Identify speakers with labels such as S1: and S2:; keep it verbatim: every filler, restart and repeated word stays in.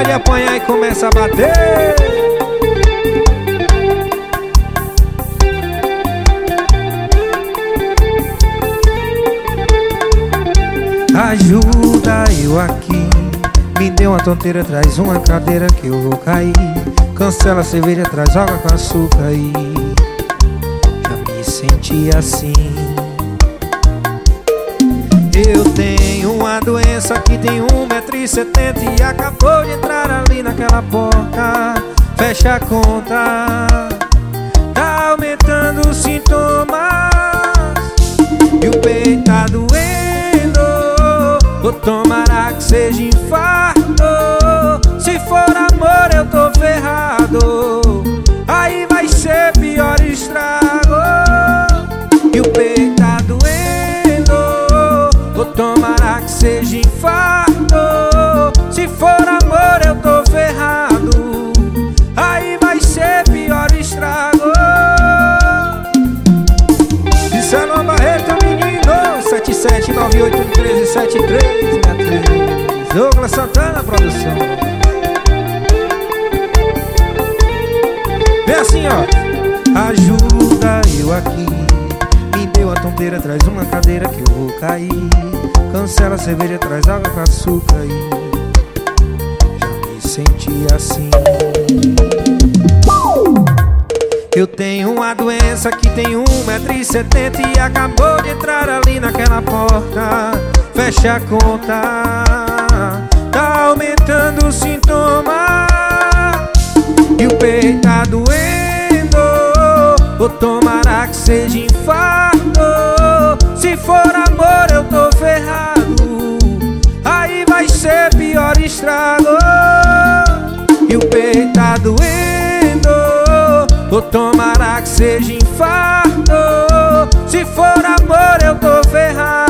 S1: para de apanhar e começa a bater. Ajuda eu aqui, me deu uma tonteira, traz uma cadeira que eu vou cair. Cancela a cerveja, traz água com açúcar aí. Já me senti assim. Eu tenho uma doença que tem um metro e setenta e acabou de entrar ali naquela porta. Fecha a conta, tá aumentando os sintomas e o peito tá doendo. Ou tomara que seja infarto. Se for amor eu tô ferrado, aí vai ser pior estrago. E o peito tá doendo. Ou tomara que seja infarto. Se for amor eu tô ferrado, aí vai ser pior estrago. Isso é uma Barreto, menino. Sete sete nove oito um três sete três sete três. Douglas Santana, produção. Vem assim, ó. Ajuda eu aqui, me deu a tonteira, traz uma cadeira que eu vou cair. Cancela a cerveja, traz água com açúcar aí. Já me senti assim. Eu tenho uma doença que tem um metro e setenta e acabou de entrar ali naquela porta. Fecha a conta, tá aumentando os sintomas e o peito tá doendo. Ou tomara que seja infarto. Se for amor eu tô ferrado, aí vai ser pior estrago. E o peito tá doendo. Ou tomara que seja infarto. Se for amor eu tô ferrado,